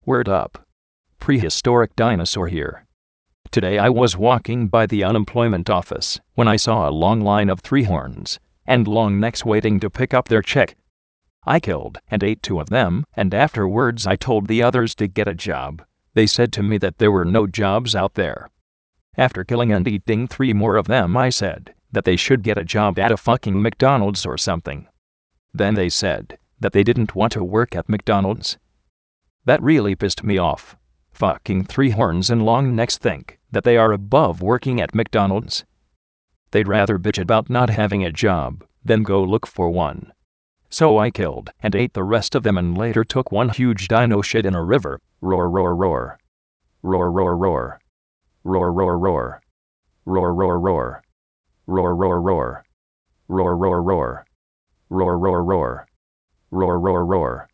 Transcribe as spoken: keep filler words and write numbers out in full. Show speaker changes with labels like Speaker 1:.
Speaker 1: Word up. Prehistoric dinosaur here. Today I was walking by the unemployment office when I saw a long line of three horns and long necks waiting to pick up their check. I killed and ate two of them, and afterwards I told the others to get a job. They said to me that there were no jobs out there. After killing and eating three more of them, I said that they should get a job at a fucking McDonald's or something. Then they said that they didn't want to work at McDonald's. That really pissed me off. Fucking three horns and long necks think that they are above working at McDonald's. They'd rather bitch about not having a job than go look for one. So I killed and ate the rest of them and later took one huge dino shit in a river. Roar, roar, roar. Roar, roar, roar. Roar, roar, roar. Roar, roar, roar. Roar, roar, roar. Roar, roar, roar. Roar, roar, roar. Roar, roar, roar.